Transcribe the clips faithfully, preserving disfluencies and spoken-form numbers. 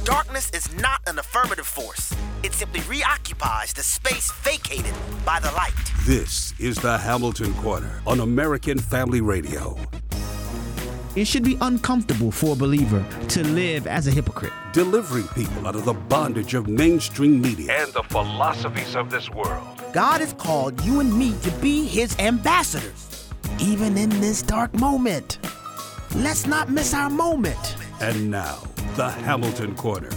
darkness is not an affirmative force. It simply reoccupies the space vacated by the light. This is the Hamilton Corner on American Family Radio. It should be uncomfortable for a believer to live as a hypocrite. Delivering people out of the bondage of mainstream media and the philosophies of this world. God has called you and me to be his ambassadors, even in this dark moment. Let's not miss our moment. And now, the Hamilton Corner.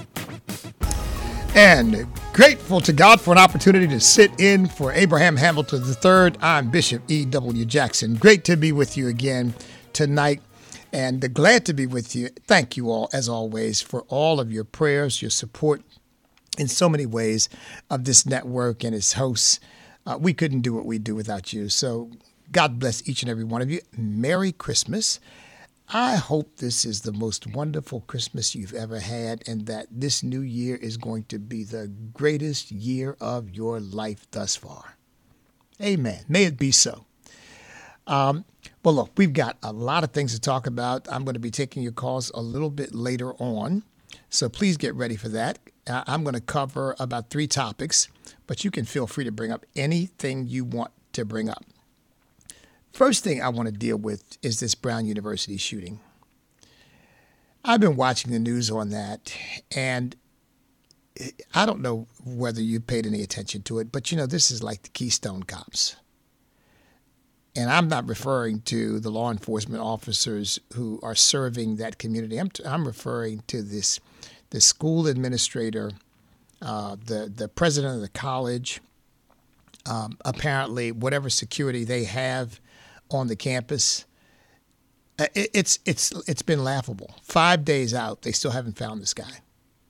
And grateful to God for an opportunity to sit in for Abraham Hamilton the third. I'm Bishop E W. Jackson. Great to be with you again tonight, and glad to be with you. Thank you all, as always, for all of your prayers, your support in so many ways of this network and its hosts. Uh, we couldn't do what we do without you. So God bless each and every one of you. Merry Christmas. I hope this is the most wonderful Christmas you've ever had, and that this new year is going to be the greatest year of your life thus far. Amen. May it be so. Um, well, look, we've got a lot of things to talk about. I'm going to be taking your calls a little bit later on, so please get ready for that. Uh, I'm going to cover about three topics, but you can feel free to bring up anything you want to bring up. First thing I want to deal with is this Brown University shooting. I've been watching the news on that, and I don't know whether you paid any attention to it, but, you know, this is like the Keystone Cops. And I'm not referring to the law enforcement officers who are serving that community. I'm, t- I'm referring to this, the school administrator, uh, the, the president of the college, um, apparently whatever security they have on the campus. It, it's, it's, it's been laughable. Five days out, they still haven't found this guy.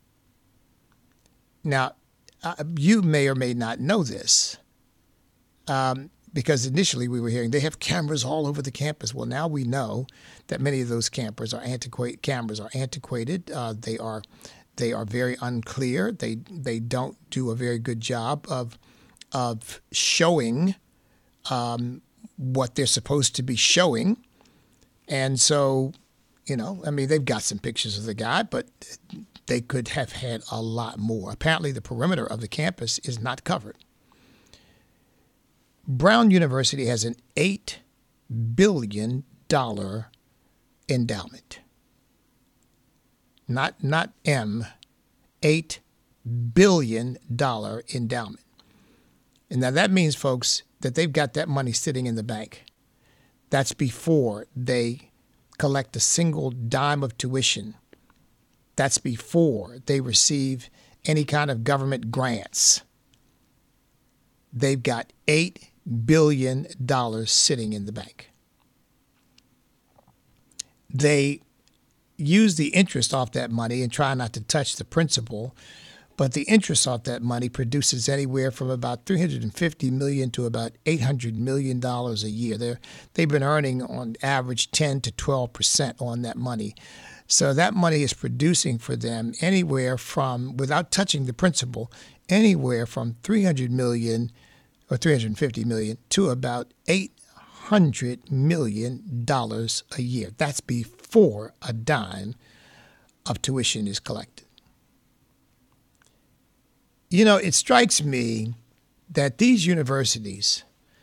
Now, uh, you may or may not know this. Um, Because initially we were hearing they have cameras all over the campus. Well, now we know that many of those cameras are antiquated. Cameras are antiquated. Uh, they are, they are very unclear. They they don't do a very good job of of showing um, what they're supposed to be showing. And so, you know, I mean, they've got some pictures of the guy, but they could have had a lot more. Apparently, the perimeter of the campus is not covered. Brown University has an eight billion dollars endowment. Not not M, eight billion dollars endowment. And now that means, folks, that they've got that money sitting in the bank. That's before they collect a single dime of tuition. That's before they receive any kind of government grants. They've got eight billion dollars sitting in the bank. They use the interest off that money and try not to touch the principal, but the interest off that money produces anywhere from about three hundred fifty million dollars to about eight hundred million dollars a year. They're, they've been earning on average ten to twelve percent on that money. So that money is producing for them anywhere from, without touching the principal, anywhere from three hundred million dollars or three hundred fifty million dollars to about eight hundred million dollars a year. That's before a dime of tuition is collected. You know, it strikes me that these universities,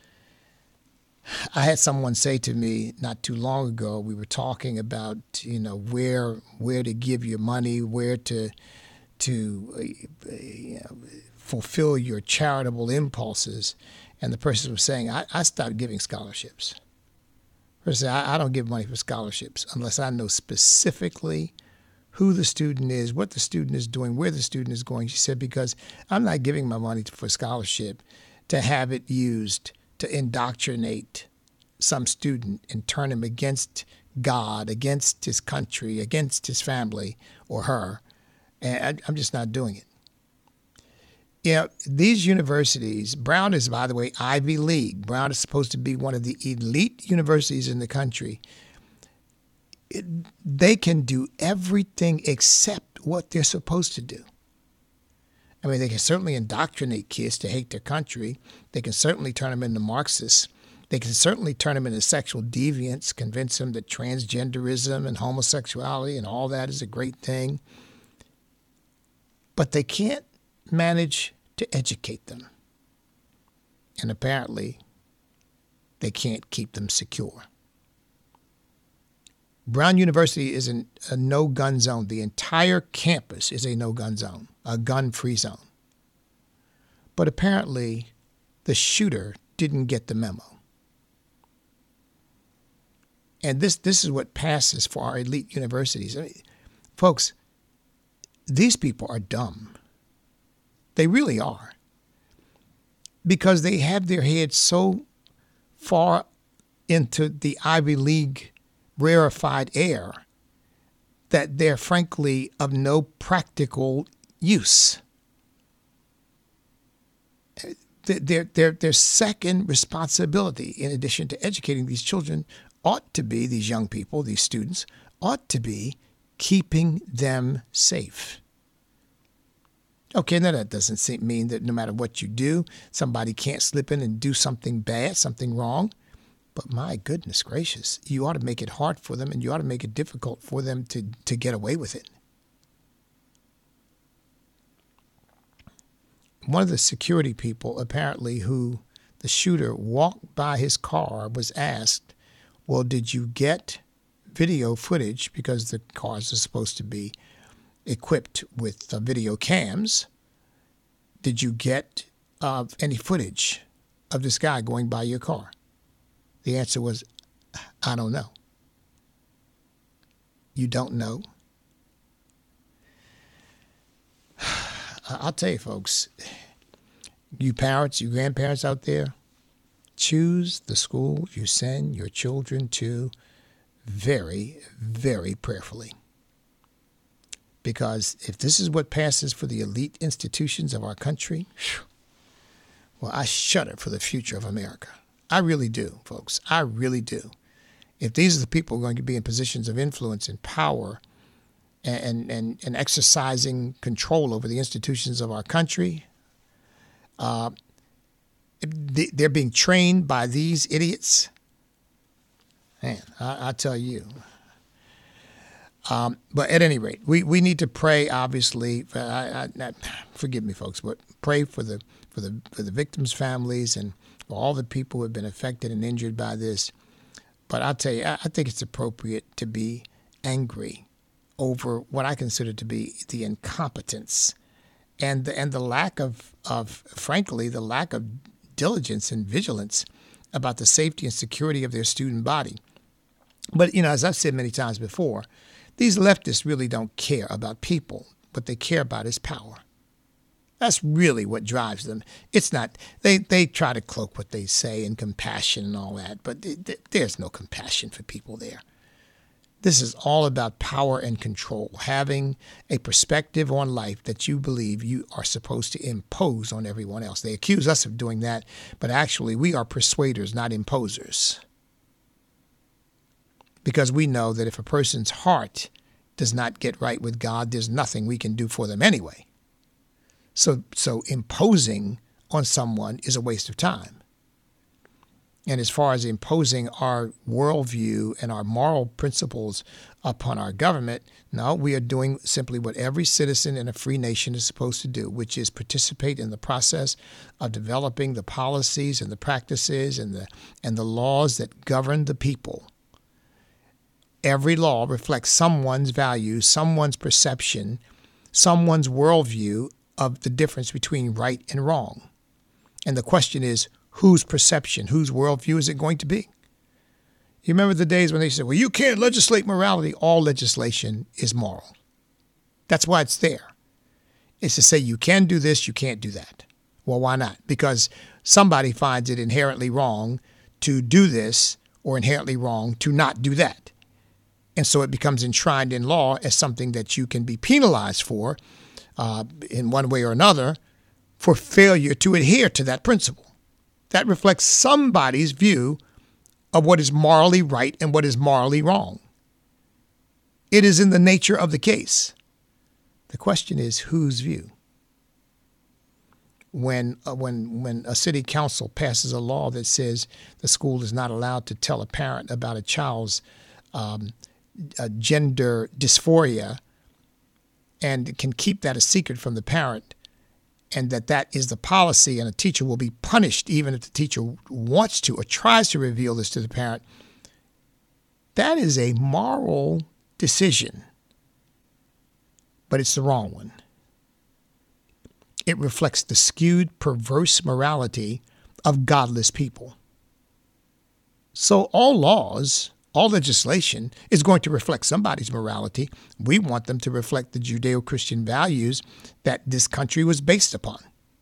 I had someone say to me not too long ago, we were talking about, you know, where where to give your money, where to, to uh, you know, fulfill your charitable impulses. And the person was saying, I, I stopped giving scholarships. The person said, I, I don't give money for scholarships unless I know specifically who the student is, what the student is doing, where the student is going. She said, because I'm not giving my money for scholarship to have it used to indoctrinate some student and turn him against God, against his country, against his family or her. And I, I'm just not doing it. You know, these universities, Brown is, by the way, Ivy League. Brown is supposed to be one of the elite universities in the country. It, they can do everything except what they're supposed to do. I mean, they can certainly indoctrinate kids to hate their country. They can certainly turn them into Marxists. They can certainly turn them into sexual deviants, convince them that transgenderism and homosexuality and all that is a great thing. but they can't manage to educate them. And apparently, they can't keep them secure. Brown University is an, a no-gun zone. The entire campus is a no-gun zone, a gun-free zone. But apparently, the shooter didn't get the memo. And this, this is what passes for our elite universities. I mean, folks, these people are dumb. They really are. Because they have their heads so far into the Ivy League rarefied air that they're frankly of no practical use. Their, their, their second responsibility, in addition to educating these children, ought to be, these young people, these students, ought to be keeping them safe. Okay, now that doesn't seem, mean that no matter what you do, somebody can't slip in and do something bad, something wrong. But my goodness gracious, you ought to make it hard for them, and you ought to make it difficult for them to, to get away with it. One of the security people, apparently, who the shooter walked by his car, was asked, well, did you get video footage, because the cars are supposed to be equipped with uh, video cams. Did you get uh, any footage of this guy going by your car? The answer was, I don't know. You don't know? I'll tell you, folks, you parents, you grandparents out there, choose the school you send your children to very, very prayerfully. Because if this is what passes for the elite institutions of our country, well, I shudder for the future of America. I really do, folks. I really do. If these are the people who are going to be in positions of influence and power and, and, and exercising control over the institutions of our country, uh, they're being trained by these idiots. Man, I, I tell you. Um, but at any rate, we, we need to pray. Obviously, I, I, forgive me, folks, but pray for the for the for the victims' families and for all the people who have been affected and injured by this. But I'll tell you, I, I think it's appropriate to be angry over what I consider to be the incompetence and the and the lack of of frankly the lack of diligence and vigilance about the safety and security of their student body. But you know, as I've said many times before, these leftists really don't care about people. What they care about is power. That's really what drives them. It's not, they, they try to cloak what they say in compassion and all that, but th- th- there's no compassion for people there. This is all about power and control, having a perspective on life that you believe you are supposed to impose on everyone else. They accuse us of doing that, but actually we are persuaders, not imposers. Because we know that if a person's heart does not get right with God, there's nothing we can do for them anyway. So, so imposing on someone is a waste of time. And as far as imposing our worldview and our moral principles upon our government, no, we are doing simply what every citizen in a free nation is supposed to do, which is participate in the process of developing the policies and the practices and the and the laws that govern the people. Every law reflects someone's values, someone's perception, someone's worldview of the difference between right and wrong. And the question is, whose perception, whose worldview is it going to be? You remember the days when they said, well, you can't legislate morality. All legislation is moral. That's why it's there. It's to say you can do this, you can't do that. Well, why not? Because somebody finds it inherently wrong to do this or inherently wrong to not do that. And so it becomes enshrined in law as something that you can be penalized for uh, in one way or another for failure to adhere to that principle. That reflects somebody's view of what is morally right and what is morally wrong. It is in the nature of the case. The question is, whose view? When uh, when when a city council passes a law that says the school is not allowed to tell a parent about a child's um, uh, gender dysphoria and can keep that a secret from the parent, and that that is the policy, and a teacher will be punished even if the teacher wants to or tries to reveal this to the parent, that is a moral decision, but it's the wrong one. It reflects the skewed, perverse morality of godless people. So all laws, all legislation is going to reflect somebody's morality. We want them to reflect the Judeo-Christian values that this country was based upon.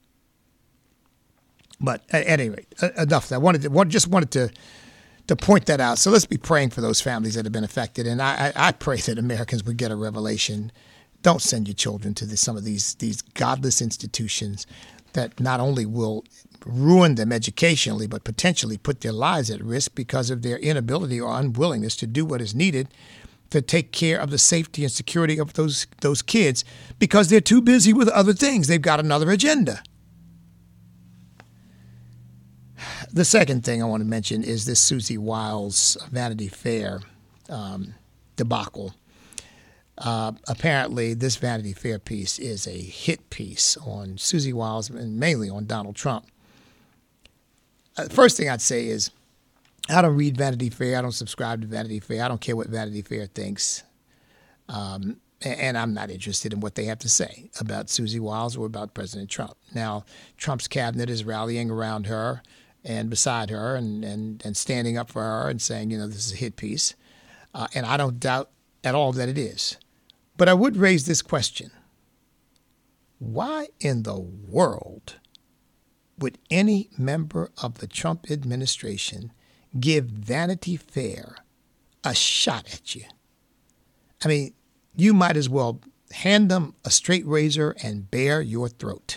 But at any rate, enough of that. I wanted to, just wanted to, to point that out. So let's be praying for those families that have been affected. And I, I, I pray that Americans would get a revelation. Don't send your children to the, some of these, these godless institutions that not only will ruin them educationally, but potentially put their lives at risk because of their inability or unwillingness to do what is needed to take care of the safety and security of those those kids because they're too busy with other things. They've got another agenda. The second thing I want to mention is this Susie Wiles Vanity Fair um, debacle. Uh, apparently, this Vanity Fair piece is a hit piece on Susie Wiles and mainly on Donald Trump. Uh, first thing I'd say is I don't read Vanity Fair. I don't subscribe to Vanity Fair. I don't care what Vanity Fair thinks. Um, and, and I'm not interested in what they have to say about Susie Wiles or about President Trump. Now, Trump's cabinet is rallying around her and beside her and, and, and standing up for her and saying, you know, this is a hit piece. Uh, and I don't doubt at all that it is. But I would raise this question. Why in the world would any member of the Trump administration give Vanity Fair a shot at you? I mean, you might as well hand them a straight razor and bare your throat.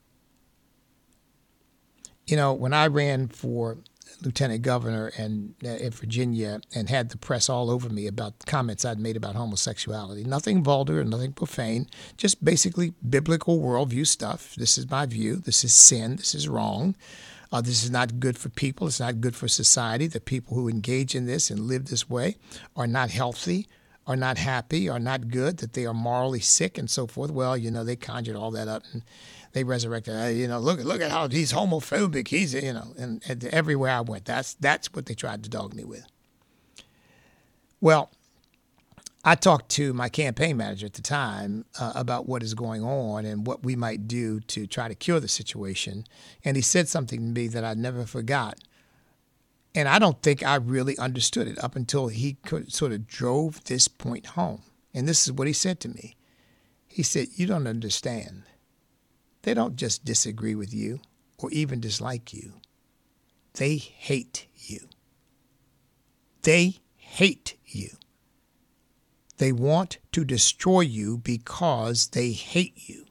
You know, when I ran for lieutenant governor and uh, in Virginia and had the press all over me about comments I'd made about homosexuality, nothing vulgar, nothing profane, just basically biblical worldview stuff. This is my view. This is sin. This is wrong. Uh, this is not good for people. It's not good for society. The people who engage in this and live this way are not healthy, are not happy, are not good, that they are morally sick and so forth. Well, you know, they conjured all that up and they resurrected, uh, you know, look, look at how he's homophobic. He's, you know, and, and everywhere I went, that's that's what they tried to dog me with. Well, I talked to my campaign manager at the time uh, about what is going on and what we might do to try to cure the situation. And he said something to me that I never forgot. And I don't think I really understood it up until he could, sort of drove this point home. And this is what he said to me. He said, you don't understand. They don't just disagree with you or even dislike you. They hate you. They hate you. They want to destroy you because they hate you.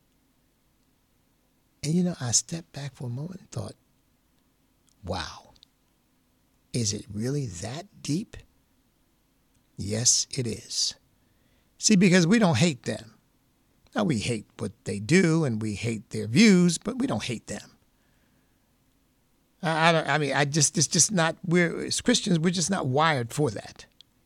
And, you know, I stepped back for a moment and thought, wow, is it really that deep? Yes, it is. See, because we don't hate them. Now, we hate what they do and we hate their views, but we don't hate them. I, I, don't, I mean, I just, it's just not, we're, as Christians, we're just not wired for that.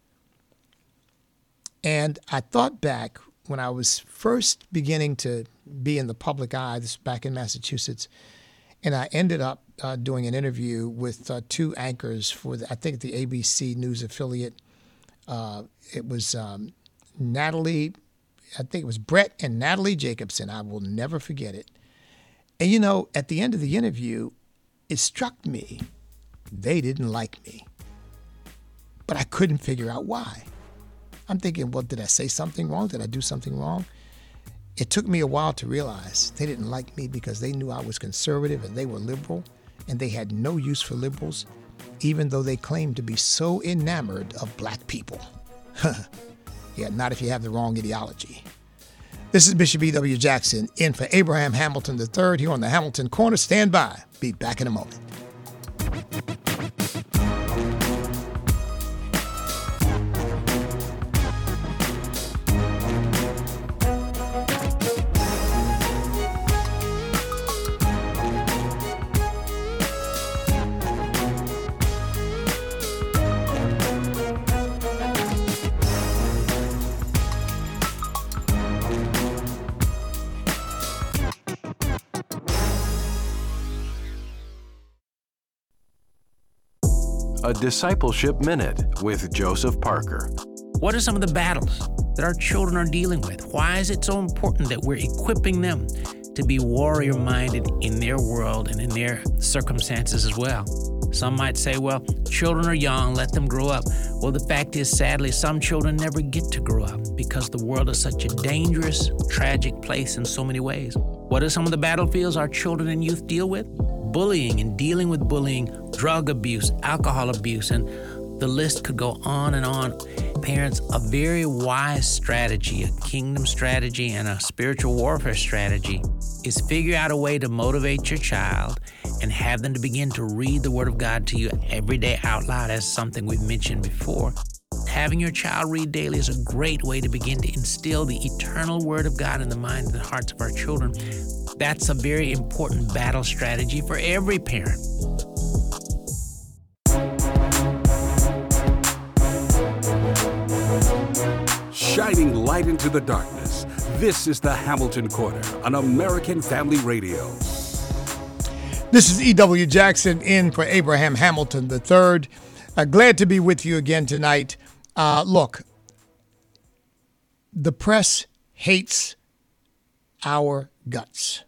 And I thought back when I was first beginning to be in the public eye, this was back in Massachusetts, and I ended up uh, doing an interview with uh, two anchors for, the, I think, the A B C News affiliate. Uh, it was um, Natalie, I think it was Brett and Natalie Jacobson. I will never forget it. And, you know, at the end of the interview, it struck me they didn't like me. But I couldn't figure out why. I'm thinking, well, did I say something wrong? Did I do something wrong? It took me a while to realize they didn't like me because they knew I was conservative and they were liberal, and they had no use for liberals, even though they claimed to be so enamored of black people. Yeah, not if you have the wrong ideology. This is Bishop E W. Jackson in for Abraham Hamilton the third here on the Hamilton Corner. Stand by. Be back in a moment. a Discipleship Minute with Joseph Parker. What are some of the battles that our children are dealing with? Why is it so important that we're equipping them to be warrior-minded in their world and in their circumstances as well? Some might say, well, children are young, let them grow up. Well, the fact is, sadly, some children never get to grow up because the world is such a dangerous, tragic place in so many ways. What are some of the battlefields our children and youth deal with? Bullying and dealing with bullying, drug abuse, alcohol abuse, and the list could go on and on. Parents, a very wise strategy, a kingdom strategy, and a spiritual warfare strategy is figure out a way to motivate your child and have them to begin to read the Word of God to you every day out loud, as something we've mentioned before. Having your child read daily is a great way to begin to instill the eternal Word of God in the minds and hearts of our children. That's a very important battle strategy for every parent. Shining light into the darkness, this is the Hamilton Corner on American Family Radio. This is E W. Jackson in for Abraham Hamilton the third. Uh, glad to be with you again tonight. Uh, look, the press hates our guts.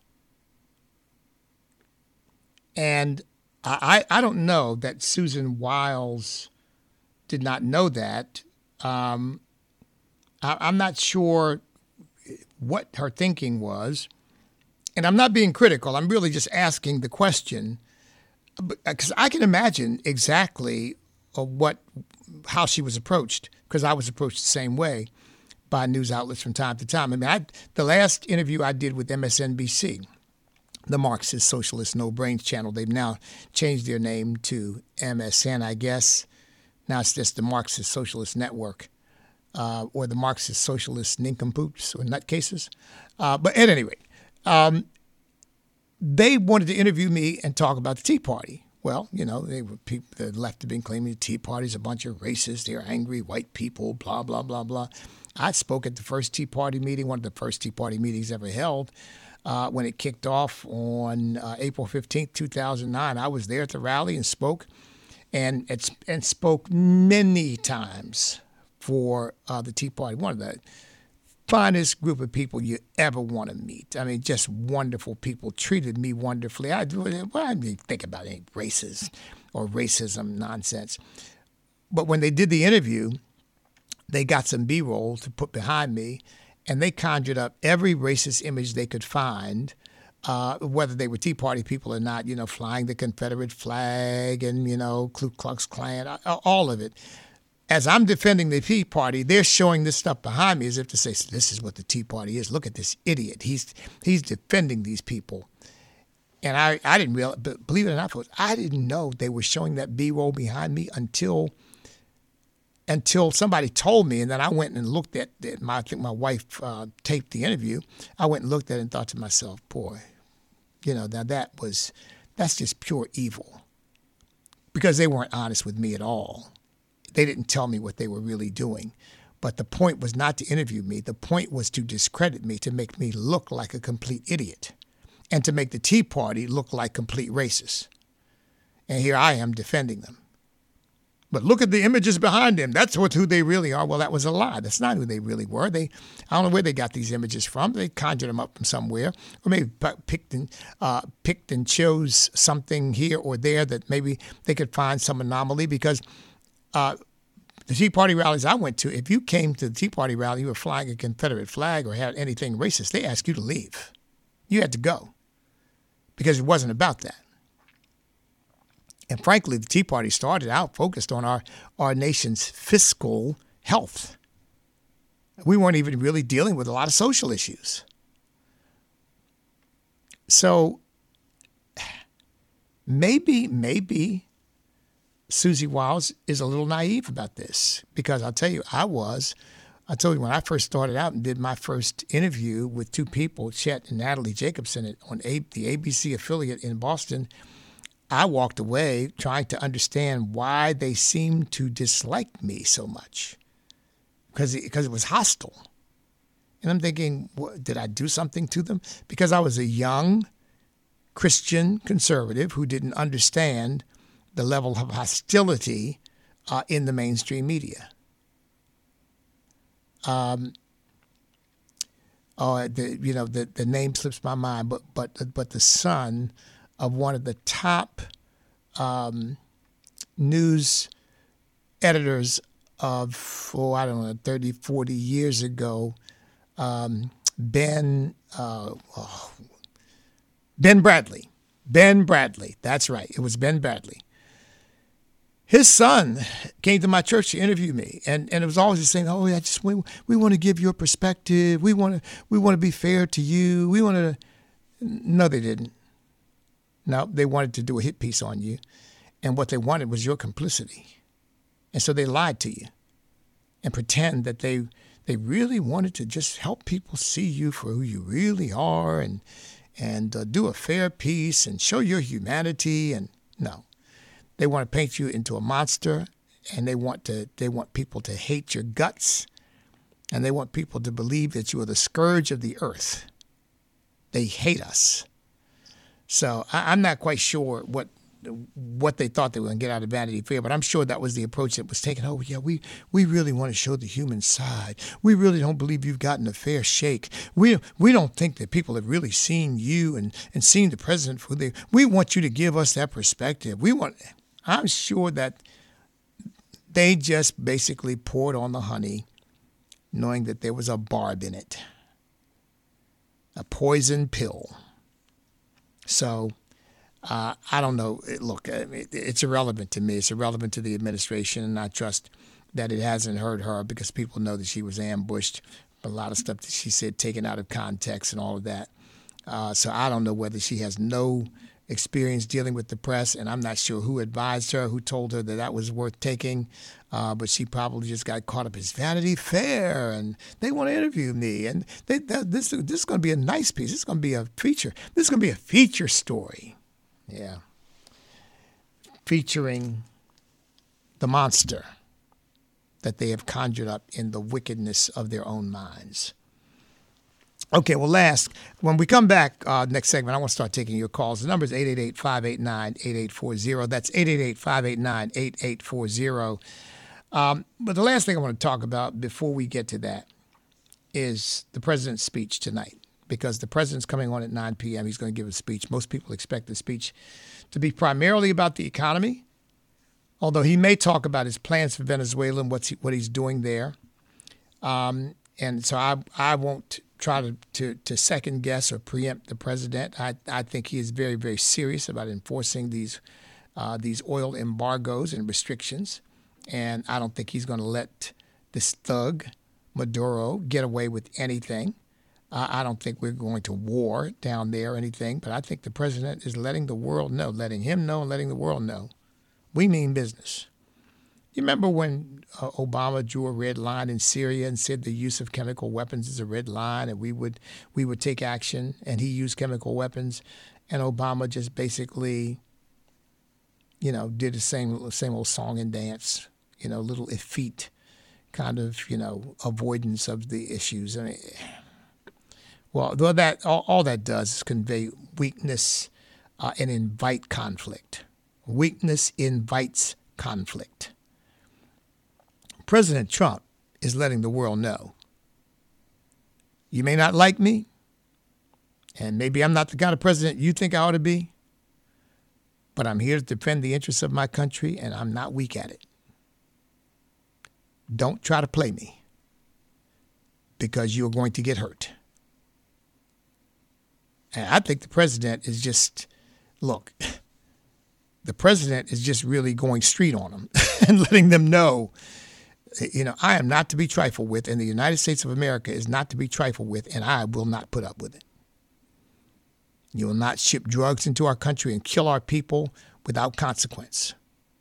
And I, I don't know that Susan Wiles did not know that. Um, I, I'm not sure what her thinking was. And I'm not being critical. I'm really just asking the question, because I can imagine exactly what, how she was approached, because I was approached the same way by news outlets from time to time. I mean, I, the last interview I did with M S N B C, the Marxist Socialist No Brains channel, they've now changed their name to M S N, I guess. Now it's just the Marxist Socialist Network, uh, or the Marxist Socialist Nincompoops or Nutcases. Uh, but at any rate, um, they wanted to interview me and talk about the Tea Party. Well, you know, they were people, the left have been claiming the Tea Party's a bunch of racists, they're angry white people, blah, blah, blah, blah. I spoke at the first Tea Party meeting, one of the first Tea Party meetings ever held, uh, when it kicked off on uh, April fifteenth, two thousand nine. I was there at the rally and spoke, and it's, and spoke many times for uh, the Tea Party. One of the finest group of people you ever want to meet. I mean, just wonderful people, treated me wonderfully. I, well, I didn't think about any racist or racism nonsense. But when they did the interview, they got some B-roll to put behind me, and they conjured up every racist image they could find, uh, whether they were Tea Party people or not, you know, flying the Confederate flag and, you know, Ku Klux Klan, all of it. As I'm defending the Tea Party, they're showing this stuff behind me as if to say, this is what the Tea Party is. Look at this idiot. He's he's defending these people. And I, I didn't realize, but believe it or not, folks, I didn't know they were showing that B-roll behind me until until somebody told me. And then I went and looked at it. My, I think my wife uh, taped the interview. I went and looked at it and thought to myself, boy, you know, now that was, that's just pure evil. Because they weren't honest with me at all. They didn't tell me what they were really doing. But the point was not to interview me. The point was to discredit me, to make me look like a complete idiot, and to make the Tea Party look like complete racists. And here I am defending them. But look at the images behind them. That's what who they really are. Well, that was a lie. That's not who they really were. They, I don't know where they got these images from. They conjured them up from somewhere, or maybe picked and uh, picked and chose something here or there that maybe they could find some anomaly. Because uh, the Tea Party rallies I went to, if you came to the Tea Party rally, you were flying a Confederate flag or had anything racist, they asked you to leave. You had to go because it wasn't about that. And frankly, the Tea Party started out focused on our, our nation's fiscal health. We weren't even really dealing with a lot of social issues. So maybe, maybe Susie Wiles is a little naive about this, because I'll tell you, I was. I told you when I first started out and did my first interview with two people, Chet and Natalie Jacobson, on a, the A B C affiliate in Boston, I walked away trying to understand why they seemed to dislike me so much, because it, because it was hostile. And I'm thinking, what, did I do something to them? Because I was a young Christian conservative who didn't understand the level of hostility uh, in the mainstream media. Um, oh, the, you know, the, the name slips my mind, but but but the son of one of the top um, news editors of, oh, I don't know, thirty, forty years ago, um, Ben uh, oh, Ben Bradley. Ben Bradley. That's right. It was Ben Bradley. His son came to my church to interview me, and, and it was always saying, "Oh, I just we, we want to give you a perspective. We want to we want to be fair to you. We want to." No, they didn't. No, they wanted to do a hit piece on you, and what they wanted was your complicity, and so they lied to you, and pretend that they they really wanted to just help people see you for who you really are, and and uh, do a fair piece and show your humanity. And no. They want to paint you into a monster, and they want to they want people to hate your guts, and they want people to believe that you are the scourge of the earth. They hate us. So I, I'm not quite sure what what they thought they were going to get out of Vanity Fair, but I'm sure that was the approach that was taken. Oh, yeah, we, we really want to show the human side. We really don't believe you've gotten a fair shake. We we don't think that people have really seen you and, and seen the president for who they. We want you to give us that perspective. We want. I'm sure that they just basically poured on the honey, knowing that there was a barb in it, a poison pill. So uh, I don't know. Look, I mean, it's irrelevant to me. It's irrelevant to the administration, and I trust that it hasn't hurt her because people know that she was ambushed. A lot of stuff that she said taken out of context and all of that. Uh, so I don't know whether she has no experience dealing with the press, and I'm not sure who advised her, who told her that that was worth taking, uh, but she probably just got caught up as Vanity Fair, and they want to interview me, and they, that, this, this is going to be a nice piece. This is going to be a feature. This is going to be a feature story. Yeah. Featuring the monster that they have conjured up in the wickedness of their own minds. Okay, well, last, when we come back uh, next segment, I want to start taking your calls. The number is eight eight eight, five eight nine, eight eight four zero. That's eight eight eight, five eight nine, eight eight four zero. Um, but the last thing I want to talk about before we get to that is the president's speech tonight, because the president's coming on at nine p.m. He's going to give a speech. Most people expect the speech to be primarily about the economy, although he may talk about his plans for Venezuela and what's he, what he's doing there. Um, and so I, I won't try to, to, to second guess or preempt the president. I, I think he is very, very serious about enforcing these uh, these oil embargoes and restrictions. And I don't think he's going to let this thug, Maduro, get away with anything. Uh, I don't think we're going to war down there or anything. But I think the president is letting the world know, letting him know and letting the world know. We mean business. You remember when uh, Obama drew a red line in Syria and said the use of chemical weapons is a red line, and we would we would take action, and he used chemical weapons, and Obama just basically, you know, did the same same old song and dance, you know, little effete kind of, you know, avoidance of the issues. I mean, well, though that all, all that does is convey weakness uh, and invite conflict. Weakness invites conflict. President Trump is letting the world know, you may not like me, and maybe I'm not the kind of president you think I ought to be, but I'm here to defend the interests of my country, and I'm not weak at it. Don't try to play me, because you're going to get hurt. And I think the president is just, look, the president is just really going street on them and letting them know, you know, I am not to be trifled with, and the United States of America is not to be trifled with, and I will not put up with it. You will not ship drugs into our country and kill our people without consequence.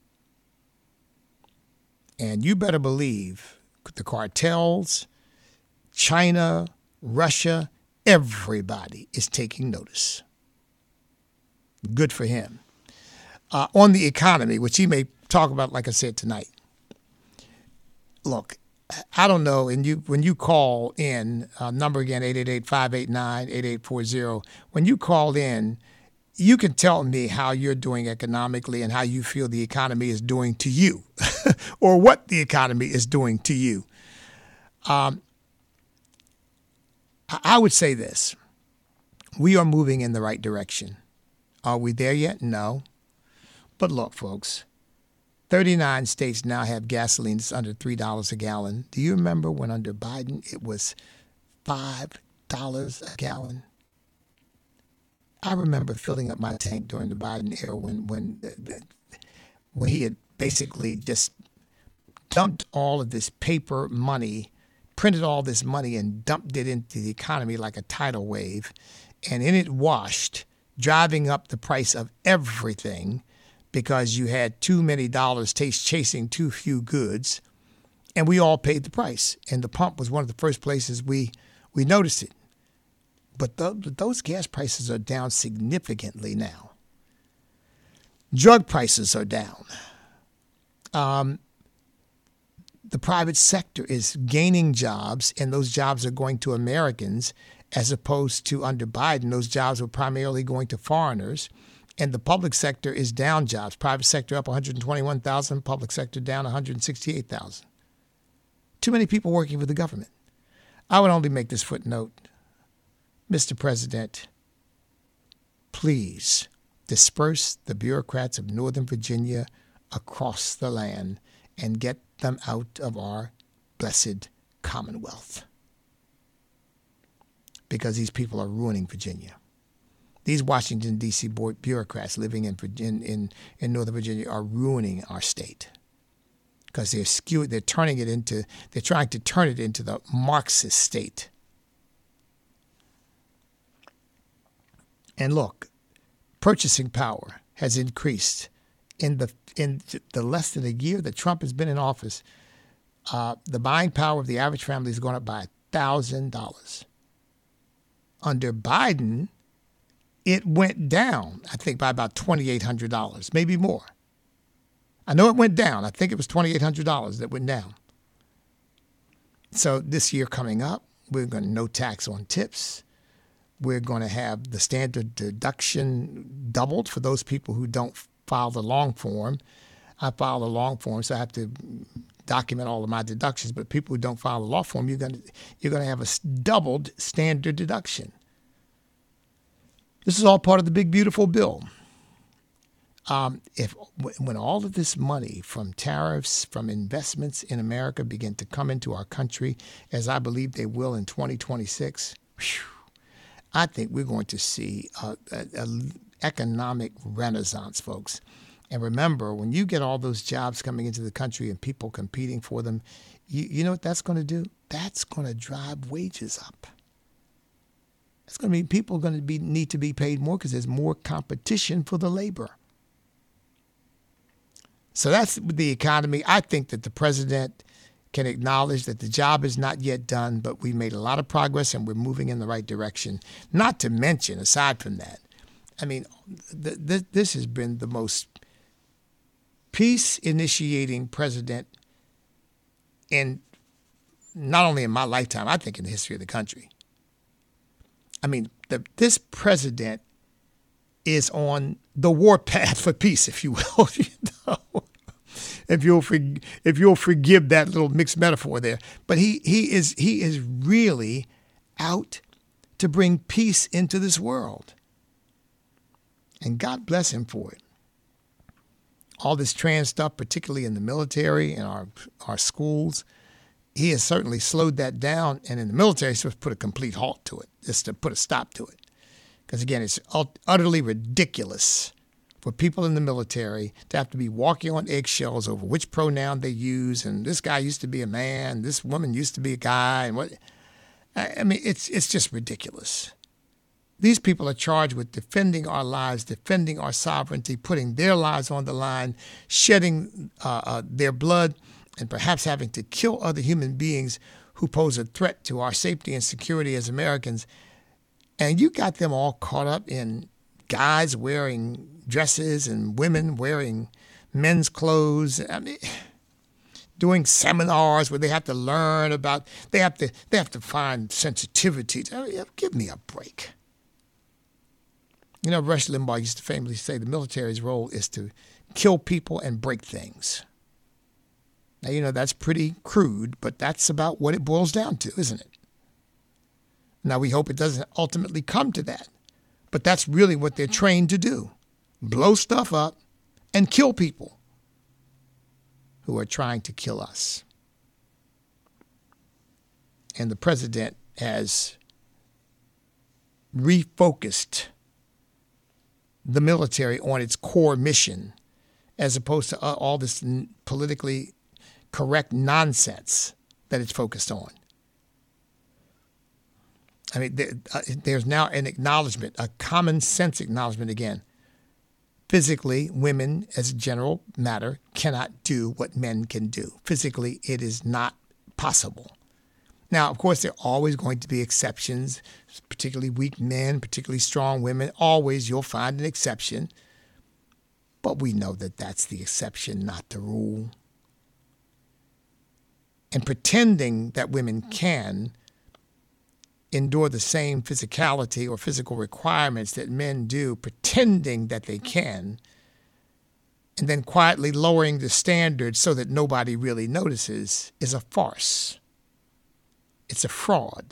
And you better believe the cartels, China, Russia, everybody is taking notice. Good for him. Uh, on the economy, which he may talk about, like I said, tonight. Look, I don't know, and you when you call in, uh, number again, eight eight eight, five eight nine, eight eight four zero, when you call in, you can tell me how you're doing economically and how you feel the economy is doing to you or what the economy is doing to you. Um, I would say this. We are moving in the right direction. Are we there yet? No. But look, folks, thirty-nine states now have gasoline that's under three dollars a gallon. Do you remember when under Biden it was five dollars a gallon? I remember filling up my tank during the Biden era when when when he had basically just dumped all of this paper money, printed all this money and dumped it into the economy like a tidal wave, and in it washed, driving up the price of everything because you had too many dollars chasing too few goods, and we all paid the price. And the pump was one of the first places we, we noticed it. But th- those gas prices are down significantly now. Drug prices are down. Um, the private sector is gaining jobs, and those jobs are going to Americans, as opposed to under Biden, those jobs were primarily going to foreigners. And the public sector is down jobs. Private sector up one hundred twenty-one thousand, public sector down one hundred sixty-eight thousand. Too many people working for the government. I would only make this footnote. Mister President, please disperse the bureaucrats of Northern Virginia across the land and get them out of our blessed Commonwealth. Because these people are ruining Virginia. These Washington, D C board bureaucrats living in, in, in, in Northern Virginia are ruining our state. Because they're skewed, they're turning it into, they're trying to turn it into the Marxist state. And look, purchasing power has increased in the in the less than a year that Trump has been in office. Uh, the buying power of the average family has gone up by a thousand dollars. Under Biden, it went down, I think, by about twenty-eight hundred dollars, maybe more. I know it went down. I think it was twenty-eight hundred dollars that went down. So this year coming up, we're going to no tax on tips. We're going to have the standard deduction doubled for those people who don't file the long form. I file the long form, so I have to document all of my deductions. But people who don't file the law form, you're going to you're going to have a doubled standard deduction. This is all part of the big, beautiful bill. Um, if when all of this money from tariffs, from investments in America begin to come into our country, as I believe they will in twenty twenty-six, whew, I think we're going to see an economic renaissance, folks. And remember, when you get all those jobs coming into the country and people competing for them, you, you know what that's going to do? That's going to drive wages up. It's going to mean people are going to be need to be paid more because there's more competition for the labor. So that's the economy. I think that the president can acknowledge that the job is not yet done, but we made a lot of progress and we're moving in the right direction. Not to mention, aside from that, I mean, th- th- this has been the most peace-initiating president in not only in my lifetime, I think in the history of the country. I mean, the, this president is on the warpath for peace, if you will. you know? If you'll for, if you'll forgive that little mixed metaphor there, but he he is he is really out to bring peace into this world, and God bless him for it. All this trans stuff, particularly in the military and our our schools, he has certainly slowed that down. And in the military, he's supposed to put a complete halt to it, just to put a stop to it, because again, it's utterly ridiculous for people in the military to have to be walking on eggshells over which pronoun they use, and this guy used to be a man, this woman used to be a guy, and what? I mean, it's it's just ridiculous. These people are charged with defending our lives, defending our sovereignty, putting their lives on the line, shedding uh, uh, their blood, and perhaps having to kill other human beings who pose a threat to our safety and security as Americans. And you got them all caught up in guys wearing dresses and women wearing men's clothes. I mean, doing seminars where they have to learn about, they have to they have to find sensitivities. I mean, give me a break. You know, Rush Limbaugh used to famously say the military's role is to kill people and break things. Now, you know, that's pretty crude, but that's about what it boils down to, isn't it? Now, we hope it doesn't ultimately come to that, but that's really what they're trained to do. Blow stuff up and kill people who are trying to kill us. And the president has refocused the military on its core mission as opposed to all this politically correct nonsense that it's focused on. I mean, there, uh, there's now an acknowledgement, a common sense acknowledgement again. Physically, women, as a general matter, cannot do what men can do. Physically, it is not possible. Now, of course, there are always going to be exceptions, particularly weak men, particularly strong women. Always you'll find an exception. But we know that that's the exception, not the rule. And pretending that women can endure the same physicality or physical requirements that men do, pretending that they can, and then quietly lowering the standards so that nobody really notices, is a farce. It's a fraud.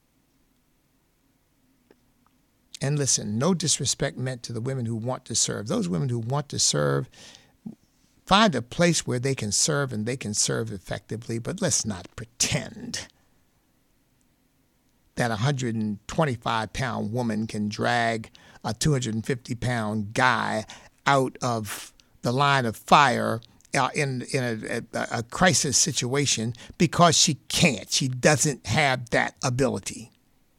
And listen, no disrespect meant to the women who want to serve. Those women who want to serve, find a place where they can serve and they can serve effectively, but let's not pretend that a one hundred twenty-five pound woman can drag a two hundred fifty pound guy out of the line of fire uh, in, in a, a, a crisis situation because she can't. She doesn't have that ability.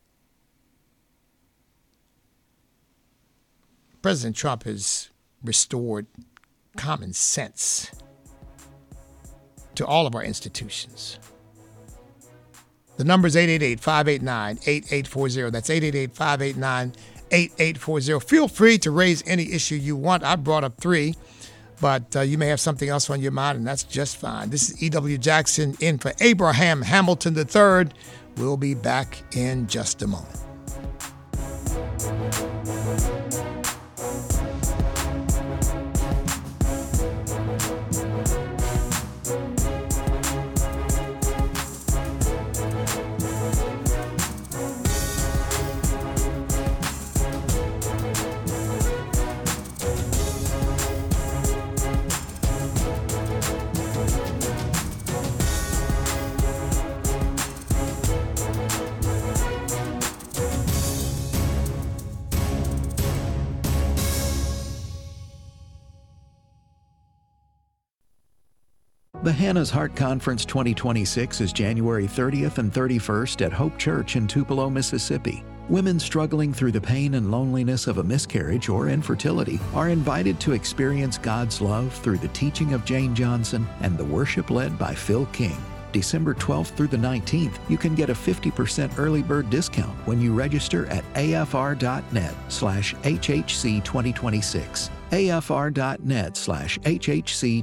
President Trump has restored common sense to all of our institutions. The number is eight eight eight, five eight nine, eight eight four zero. That's eight eight eight, five eight nine, eight eight four zero. Feel free to raise any issue you want. I brought up three, but uh, you may have something else on your mind, and that's just fine. This is E W. Jackson in for Abraham Hamilton the third. We'll be back in just a moment. The Hannah's Heart Conference twenty twenty-six is January thirtieth and thirty-first at Hope Church in Tupelo, Mississippi. Women struggling through the pain and loneliness of a miscarriage or infertility are invited to experience God's love through the teaching of Jane Johnson and the worship led by Phil King. December twelfth through the nineteenth, you can get a fifty percent early bird discount when you register at afr.net slash HHC 2026. afr.net slash HHC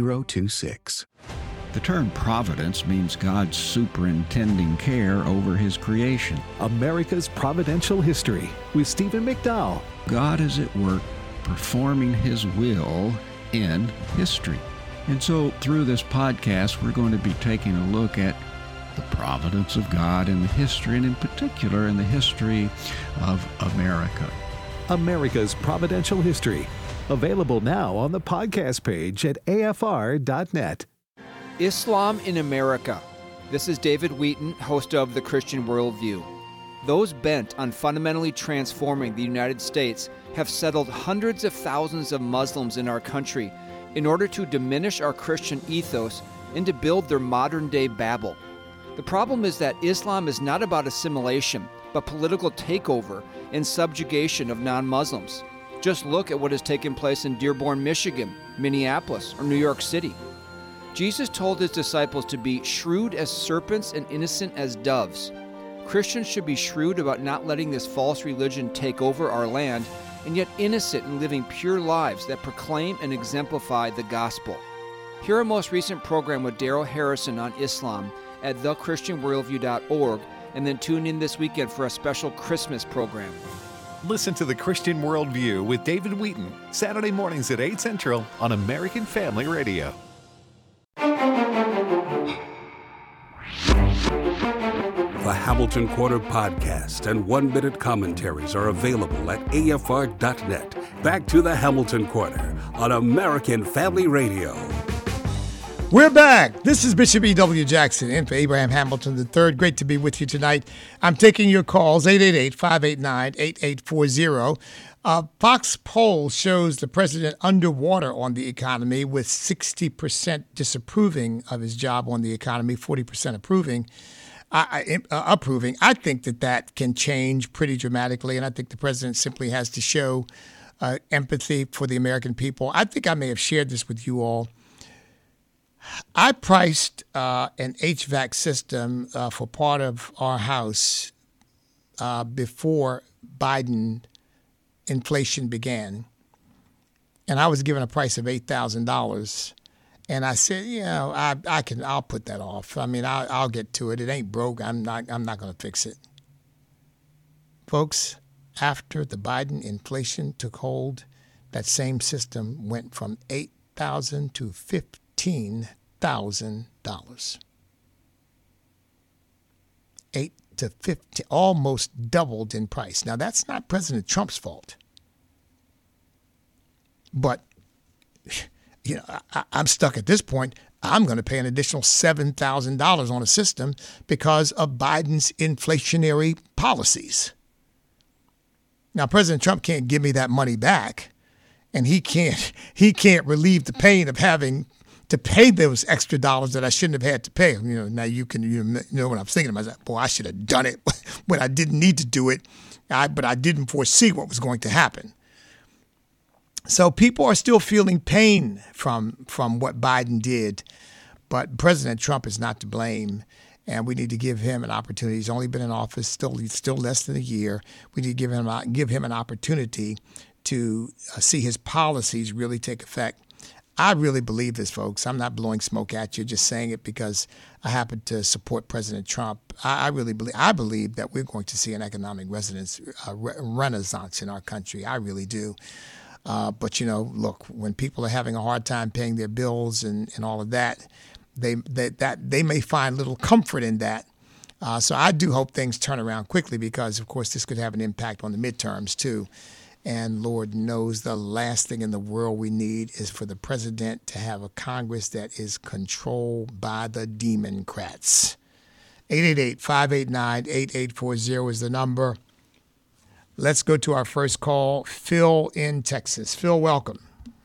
2026. The term providence means God's superintending care over His creation. America's Providential History with Stephen McDowell. God is at work performing His will in history. And so through this podcast, we're going to be taking a look at the providence of God in the history, and in particular in the history of America. America's Providential History. Available now on the podcast page at A F R dot net. Islam in America. This is David Wheaton, host of The Christian Worldview. Those bent on fundamentally transforming the United States have settled hundreds of thousands of Muslims in our country in order to diminish our Christian ethos and to build their modern-day Babel. The problem is that Islam is not about assimilation, but political takeover and subjugation of non-Muslims. Just look at what has taken place in Dearborn, Michigan, Minneapolis, or New York City. Jesus told His disciples to be shrewd as serpents and innocent as doves. Christians should be shrewd about not letting this false religion take over our land, and yet innocent in living pure lives that proclaim and exemplify the gospel. Hear our most recent program with Daryl Harrison on Islam at the christian worldview dot org, and then tune in this weekend for a special Christmas program. Listen to The Christian Worldview with David Wheaton, Saturday mornings at eight Central on American Family Radio. The Hamilton Quarter podcast and one-minute commentaries are available at A F R dot net. Back to the Hamilton Quarter on American Family Radio. We're back. This is Bishop E W. Jackson in for Abraham Hamilton the third. Great to be with you tonight. I'm taking your calls, eight eight eight, five eight nine, eight eight four zero. Uh, Fox poll shows the president underwater on the economy, with sixty percent disapproving of his job on the economy, forty percent approving. I, uh, approving. I think that that can change pretty dramatically, and I think the president simply has to show uh, empathy for the American people. I think I may have shared this with you all. I priced uh, an H V A C system uh, for part of our house uh, before Biden inflation began, and I was given a price of eight thousand dollars. And I said, you know, I I can I'll put that off. I mean, I'll I'll get to it. It ain't broke. I'm not I'm not going to fix it. Folks, after the Biden inflation took hold, that same system went from eight thousand to fifteen thousand dollars. Eight to fifteen, almost doubled in price. Now that's not President Trump's fault, but. You know, I, I'm stuck at this point. I'm going to pay an additional seven thousand dollars on a system because of Biden's inflationary policies. Now, President Trump can't give me that money back, and he can't he can't relieve the pain of having to pay those extra dollars that I shouldn't have had to pay. You know, now you can you know what I'm thinking about. That, boy, I should have done it when I didn't need to do it, I, but I didn't foresee what was going to happen. So people are still feeling pain from from what Biden did, but President Trump is not to blame, and we need to give him an opportunity. He's only been in office still still less than a year. We need to give him give him an opportunity to uh, see his policies really take effect. I really believe this, folks. I'm not blowing smoke at you, just saying it because I happen to support President Trump. I, I really believe I believe that we're going to see an economic renaissance, uh, re- renaissance in our country. I really do. Uh, but, you know, look, when people are having a hard time paying their bills and, and all of that, they, they that they may find little comfort in that. Uh, so I do hope things turn around quickly because, of course, this could have an impact on the midterms, too. And Lord knows the last thing in the world we need is for the president to have a Congress that is controlled by the Democrats. eight eight eight, five eight nine, eight eight four zero is the number. Let's go to our first call. Phil in Texas. Phil, welcome.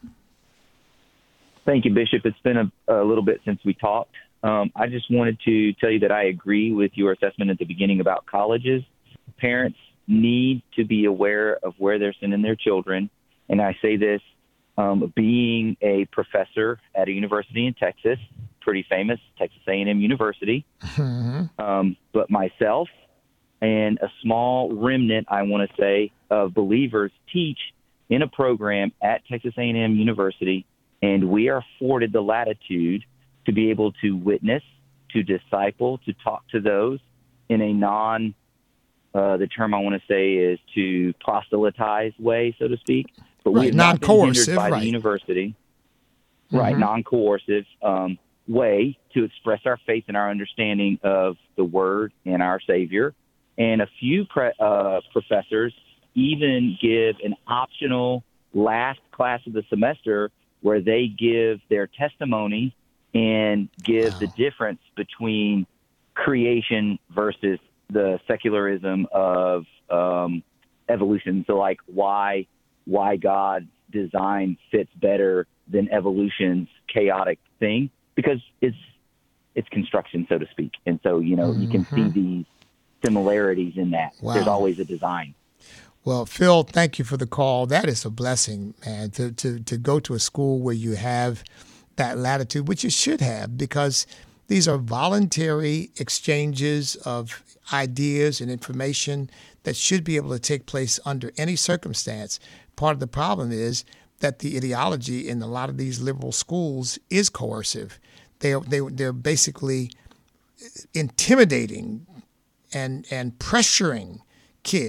Thank you, Bishop. It's been a, a little bit since we talked. Um, I just wanted to tell you that I agree with your assessment at the beginning about colleges. Parents need to be aware of where they're sending their children. And I say this um, being a professor at a university in Texas, pretty famous, Texas A and M University. Mm-hmm. Um, but myself, and a small remnant, I want to say, of believers teach in a program at Texas A and M University, and we are afforded the latitude to be able to witness, to disciple, to talk to those in a non, uh, the term I want to say is to proselytize way, so to speak. But right, we have not been hindered by right. the university, mm-hmm. right, non-coercive um, way to express our faith and our understanding of the Word and our Savior. And a few pre- uh, professors even give an optional last class of the semester where they give their testimony and give wow. the difference between creation versus the secularism of um, evolution. So, like, why why God's design fits better than evolution's chaotic thing, because it's it's construction, so to speak. And so, you know, mm-hmm. you can see these similarities in that. Wow. There's always a design. Well, Phil, thank you for the call. That is a blessing, man, to, to, to go to a school where you have that latitude, which you should have, because these are voluntary exchanges of ideas and information that should be able to take place under any circumstance. Part of the problem is that the ideology in a lot of these liberal schools is coercive. They're, they, they're basically intimidating and and pressuring kids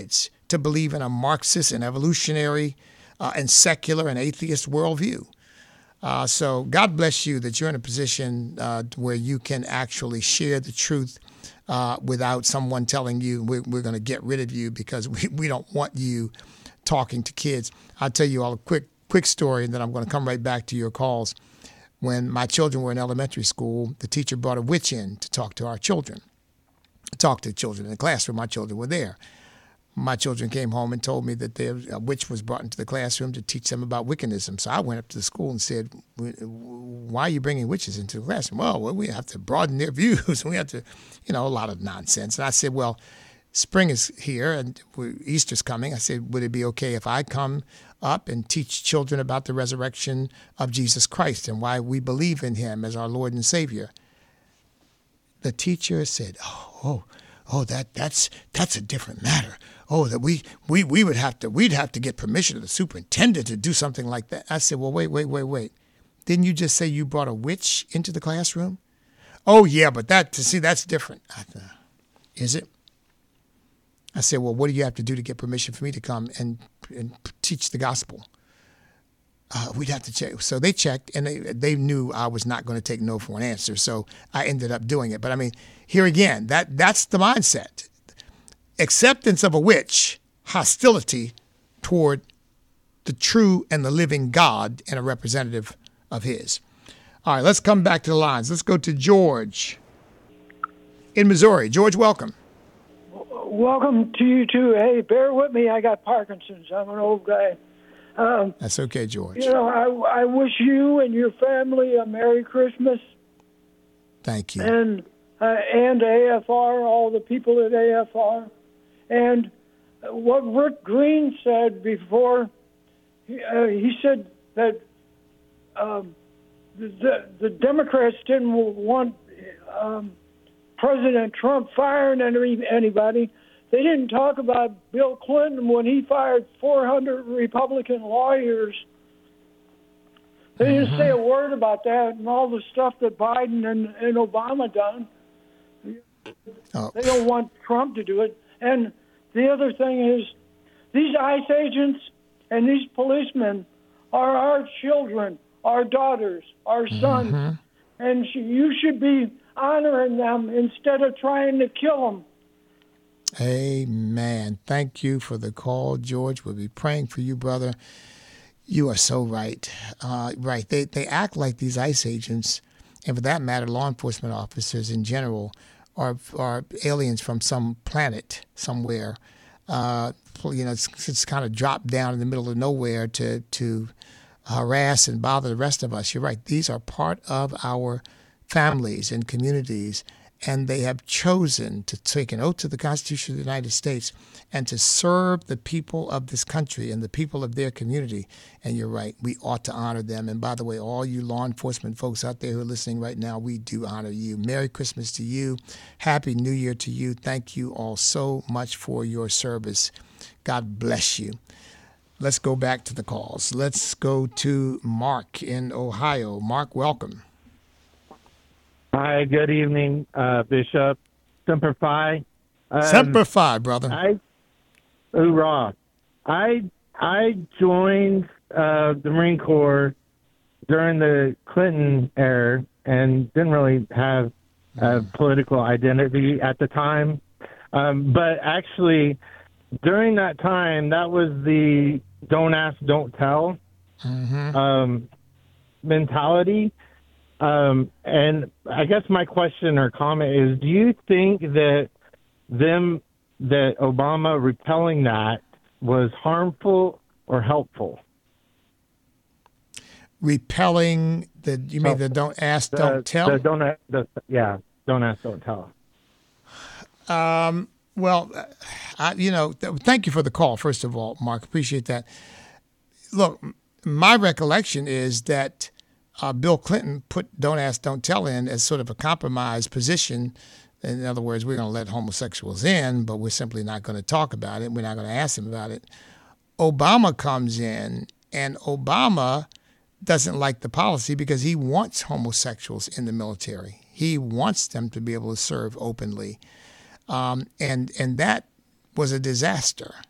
to believe in a Marxist and evolutionary uh, and secular and atheist worldview. Uh, so God bless you that you're in a position uh, where you can actually share the truth uh, without someone telling you we're, we're going to get rid of you because we, we don't want you talking to kids. I'll tell you all a quick quick story, and then I'm going to come right back to your calls. When my children were in elementary school, the teacher brought a witch in to talk to our children, talk to children in the classroom. My children were there. My children came home and told me that there, a witch was brought into the classroom to teach them about Wiccanism. So I went up to the school and said, why are you bringing witches into the classroom? Well, well we have to broaden their views. We have to, you know, a lot of nonsense. And I said, well, spring is here and Easter's coming. I said, would it be okay if I come up and teach children about the resurrection of Jesus Christ and why we believe in him as our Lord and Savior? The teacher said, oh, oh, oh, that that's that's a different matter. Oh, that we, we we would have to we'd have to get permission of the superintendent to do something like that. I said, well, wait, wait, wait, wait. Didn't you just say you brought a witch into the classroom? Oh, yeah, but that see that's different. I thought, is it? I said, well, what do you have to do to get permission for me to come and, and teach the gospel? Uh, we'd have to check. So they checked, and they they knew I was not going to take no for an answer. So I ended up doing it. But I mean, here again, that that's the mindset. Acceptance of a witch, hostility toward the true and the living God and a representative of his. All right, let's come back to the lines. Let's go to George in Missouri. George, welcome. Welcome to you, too. Hey, bear with me. I got Parkinson's. I'm an old guy. Um, That's okay, George. You know, I, I wish you and your family a Merry Christmas. Thank you. And, uh, and A F R, all the people at A F R. And what Rick Green said before, he, uh, he said that um, the, the Democrats didn't want um, President Trump firing any, anybody. They didn't talk about Bill Clinton when he fired four hundred Republican lawyers. They didn't mm-hmm. say a word about that and all the stuff that Biden and, and Obama done. Oh. They don't want Trump to do it. And the other thing is, these ICE agents and these policemen are our children, our daughters, our sons. Mm-hmm. And sh- you should be honoring them instead of trying to kill them. Amen. Thank you for the call, George. We'll be praying for you, brother. You are so right. Uh, right. They they act like these ICE agents, and for that matter, law enforcement officers in general, are are aliens from some planet somewhere. Uh, you know, it's, it's kind of dropped down in the middle of nowhere to to harass and bother the rest of us. You're right. These are part of our families and communities. And they have chosen to take an oath to the Constitution of the United States and to serve the people of this country and the people of their community. And you're right, we ought to honor them. And by the way, all you law enforcement folks out there who are listening right now, we do honor you. Merry Christmas to you. Happy New Year to you. Thank you all so much for your service. God bless you. Let's go back to the calls. Let's go to Mark in Ohio. Mark, welcome. Hi, good evening, uh, Bishop. Semper Fi. Um, Semper Fi, brother. I, hoorah. I, I joined uh, the Marine Corps during the Clinton era and didn't really have a political identity at the time. Um, but actually, during that time, that was the don't ask, don't tell mm-hmm. um, mentality. Um, and I guess my question or comment is, do you think that them, that Obama repelling that was harmful or helpful? Repelling the, you mean the don't ask, don't the, tell? The don't, the, yeah, don't ask, don't tell. Um, well, I, you know, th- thank you for the call, first of all, Mark. Appreciate that. Look, my recollection is that Uh, Bill Clinton put don't ask, don't tell in as sort of a compromise position. In other words, we're going to let homosexuals in, but we're simply not going to talk about it. We're not going to ask them about it. Obama comes in, and Obama doesn't like the policy because he wants homosexuals in the military. He wants them to be able to serve openly. Um, and, and that was a disaster.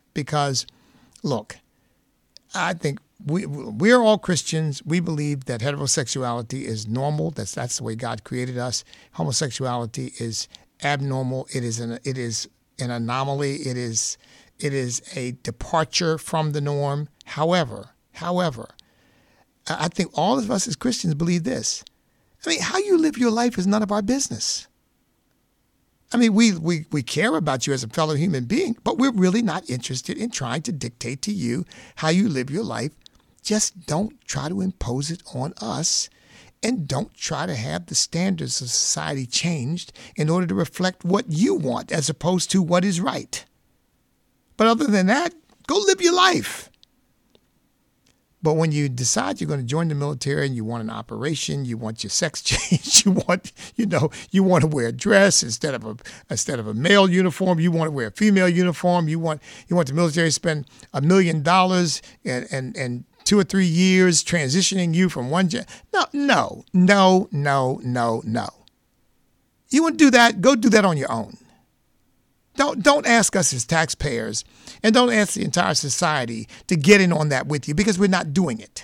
because, look, I think we we're all Christians. We believe that heterosexuality is normal. That's that's the way God created us. Homosexuality is abnormal. It is an it is an anomaly. It is it is a departure from the norm. However, however, I think all of us as Christians believe this. I mean, how you live your life is none of our business. I mean, we, we, we care about you as a fellow human being, but we're really not interested in trying to dictate to you how you live your life. Just don't try to impose it on us, and don't try to have the standards of society changed in order to reflect what you want as opposed to what is right. But other than that, go live your life. But when you decide you're going to join the military and you want an operation, you want your sex changed, you want, you know, you want to wear a dress instead of a instead of a male uniform, you want to wear a female uniform, you want you want the military to spend a million dollars and and and two or three years transitioning you from one gen. No, no, no, no, no, no. You want to do that? Go do that on your own. Don't don't ask us as taxpayers, and don't ask the entire society to get in on that with you, because we're not doing it.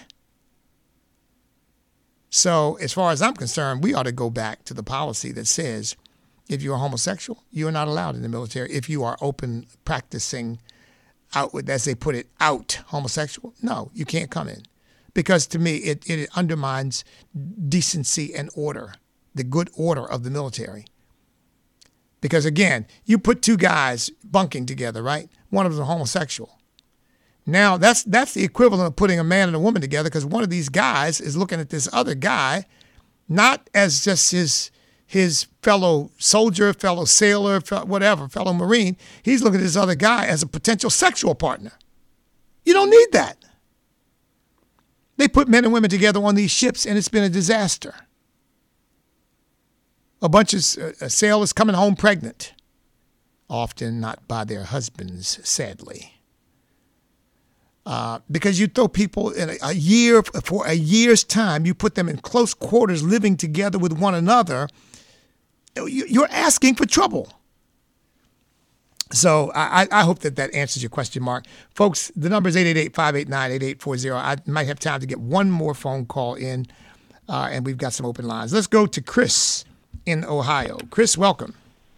So as far as I'm concerned, we ought to go back to the policy that says if you're a homosexual, you are not allowed in the military. If you are open practicing out, as they put it, out homosexual, no, you can't come in. Because to me, it, it undermines decency and order, the good order of the military. Because, again, you put two guys bunking together, right? One of them is a homosexual. Now, that's that's the equivalent of putting a man and a woman together, because one of these guys is looking at this other guy not as just his his fellow soldier, fellow sailor, whatever, fellow Marine. He's looking at this other guy as a potential sexual partner. You don't need that. They put men and women together on these ships, and it's been a disaster. A bunch of uh, sailors coming home pregnant, often not by their husbands, sadly. Uh, because you throw people in a, a year, for a year's time, you put them in close quarters living together with one another, you, you're asking for trouble. So I, I hope that that answers your question, Mark. Folks, the number is eight eight eight, five eight nine, eight eight four zero. I might have time to get one more phone call in, uh, and we've got some open lines. Let's go to Chris in Ohio. Chris, welcome.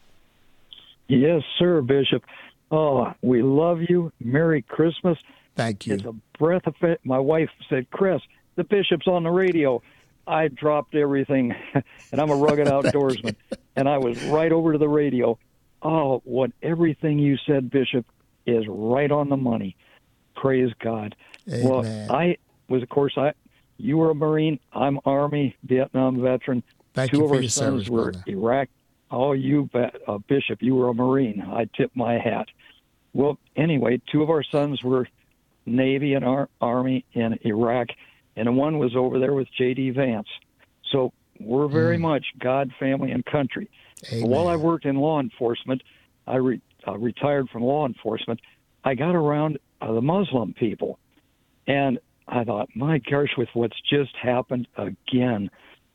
Yes, sir, Bishop. Oh, we love you. Merry Christmas. Thank you. It's a breath of it. My wife said, Chris, the Bishop's on the radio. I dropped everything, and I'm a rugged outdoorsman, and I was right over to the radio. Oh, what everything you said, Bishop, is right on the money. Praise God. Amen. Well, I was, of course, I. you were a Marine. I'm Army, Vietnam veteran. Thank Two you of for our your sons service, were brother. Iraq. Oh, you bet, uh, Bishop, you were a Marine. I tip my hat. Well, anyway, two of our sons were Navy and Ar- Army in Iraq, and one was over there with J D Vance. So we're very mm. much God, family, and country. Amen. While I worked in law enforcement, I re- uh, retired from law enforcement. I got around uh, the Muslim people, and I thought, my gosh, with what's just happened again.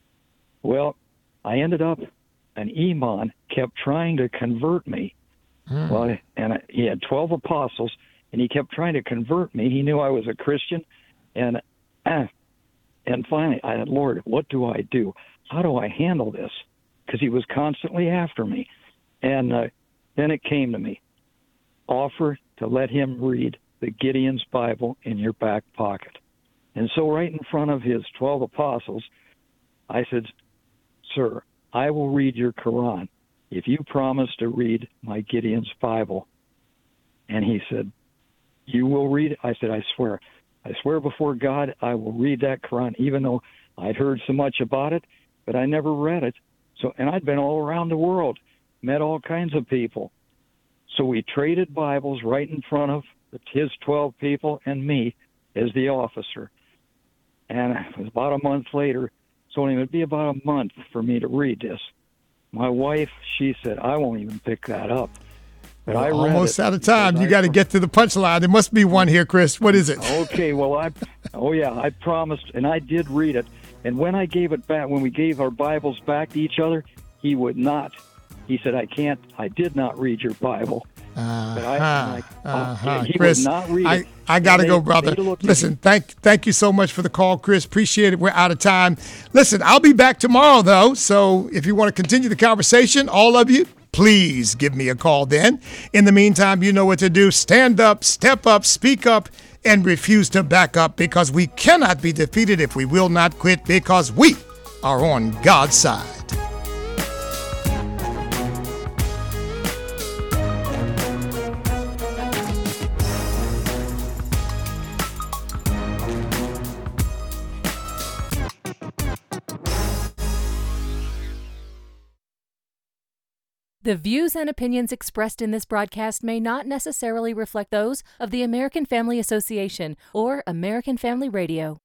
Well, I ended up, an imam kept trying to convert me. Mm. Well, and I, he had twelve apostles, and he kept trying to convert me. He knew I was a Christian, and uh, and finally, I said, Lord, what do I do? How do I handle this? Because he was constantly after me. And uh, then it came to me, offer to let him read the Gideon's Bible in your back pocket. And so right in front of his twelve apostles, I said, sir, I will read your Quran if you promise to read my Gideon's Bible. And he said, you will read it? I said, I swear. I swear before God, I will read that Quran, even though I'd heard so much about it, but I never read it. So, and I'd been all around the world, met all kinds of people. So we traded Bibles right in front of his twelve people and me as the officer. And it was about a month later, so it would be about a month for me to read this. My wife, she said, I won't even pick that up. But Well, I read almost it out of time. You I- got to get to the punchline. There must be one here, Chris. What is it? Okay, well, I, oh yeah, I promised, and I did read it. And when I gave it back, when we gave our Bibles back to each other, he would not. He said, I can't, I did not read your Bible. Uh-huh. But I, I'm like, oh, uh-huh. he Chris, would not read I, it. I got to They- go, they brother. looked at Listen, me. thank thank you so much for the call, Chris. Appreciate it. We're out of time. Listen, I'll be back tomorrow, though. So if you want to continue the conversation, all of you, please give me a call then. In the meantime, you know what to do. Stand up, step up, speak up, and refuse to back up, because we cannot be defeated if we will not quit, because we are on God's side. The views and opinions expressed in this broadcast may not necessarily reflect those of the American Family Association or American Family Radio.